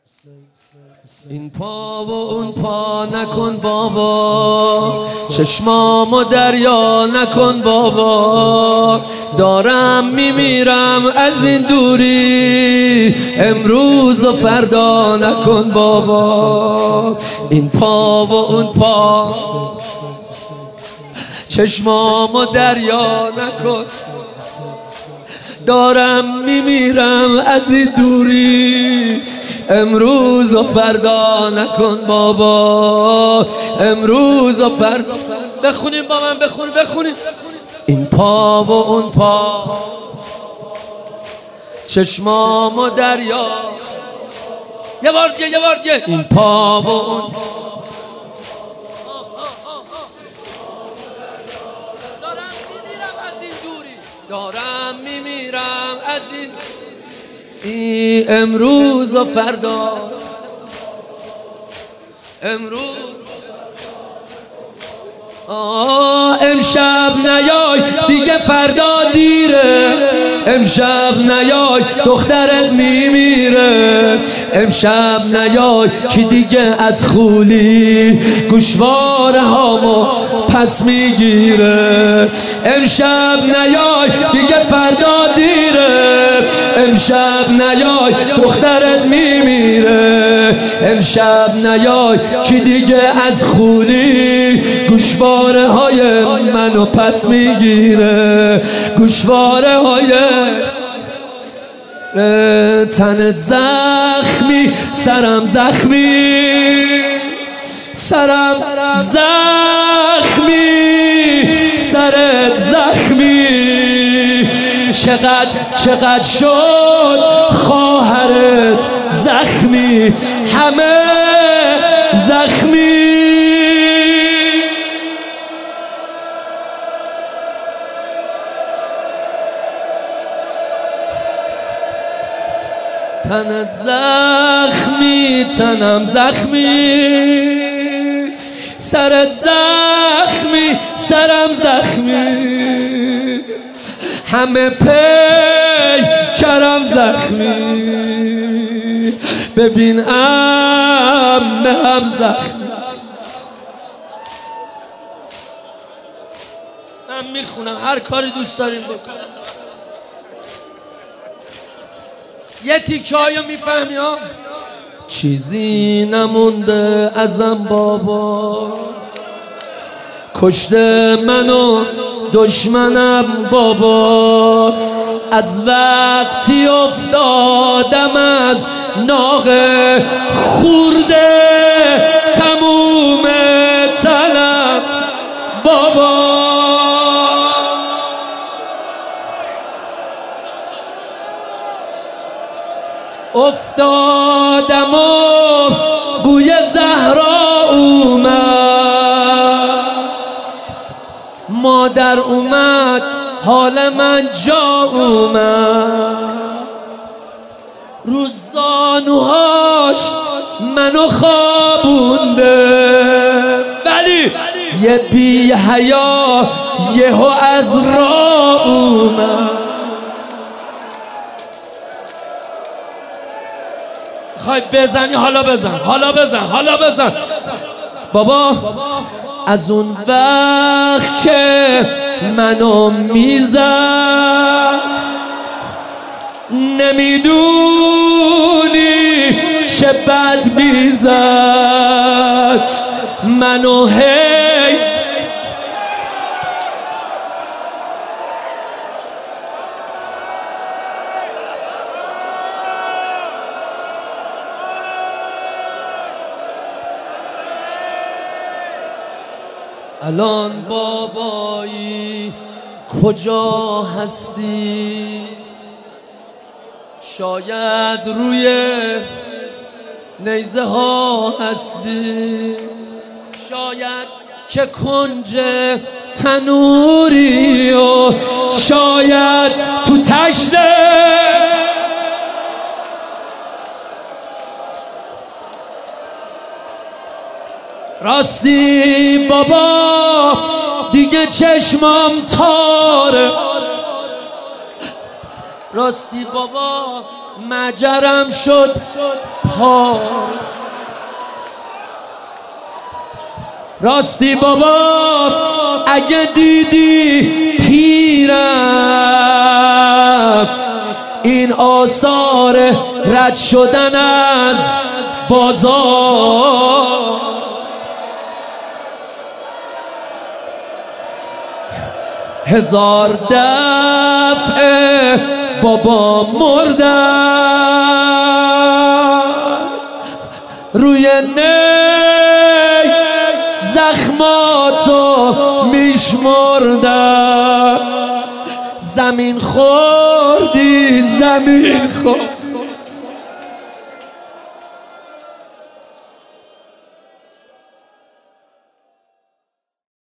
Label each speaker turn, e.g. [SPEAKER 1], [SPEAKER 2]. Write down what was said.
[SPEAKER 1] این پا و اون پا نکن بابا، چشمامو دریا نکن بابا، دارم میمیرم از این دوری، امروز و فردا نکن بابا. این پا و اون پا، چشمامو دریا نکن، دارم میمیرم از این دوری، امروز و فردا نکن بابا، امروز و فردا. بخونیم با من، بخونیم. این پا و اون پا، چشمامو دریا. یه بار دیگه. این پا و اون، دارم میمیرم از این دوری، دارم میمیرم از این امروز و فردا. امروز امشب نیای دیگه فردا دیره، امشب نیای دخترت میمیره، امشب نیای که دیگه از خولی گوشواره هامو پس میگیره، امشب نیای دیگه فردا دیره، امشب نیای دخترت میمیره، امشب نیای که دیگه از خولی گوشواره های منو پس میگیره، گوشواره های تن زخمی، سرم زخمی، سرم زخمی، سرت زخمی، چقدر شد خواهرت زخمی، همه زخمی. تنت زخمی، تنم زخمی، سرت زخمی، سرم زخمی، همه پیکرم زخمی، ببین هم زخمی. من میخونم، هر کاری دوست داریم بکنم. یه تیکه‌هایو میفهمی ها؟ چیزی نمونده ازم بابا، کشته منو دشمنم بابا، از وقتی افتادم از ناقه خورده تموم تنم بابا، افتادم و بوی زهرا اومد، مادر اومد حال من جا اومد، روز زانوهاش منو خوابونده، ولی یه بی حیا یهو از راه اومد. خواهی بزنی حالا بزن بابا. از اون وقت که منو میزد نمیدونی چه بد میزد منو، هی الان بابایی کجا هستی؟ شاید روی نیزه ها هستی، شاید که کنج تنوری و شاید تو تشته، راستی بابا دیگه چشمم تاره، راستی بابا مجرم شد پار. راستی بابا اگه دیدی پیرم این آثار رد شدن از بازار، هزار دفعه بابا مردن روی نی زخماتو میشمردن. زمین خوردی زمین خورد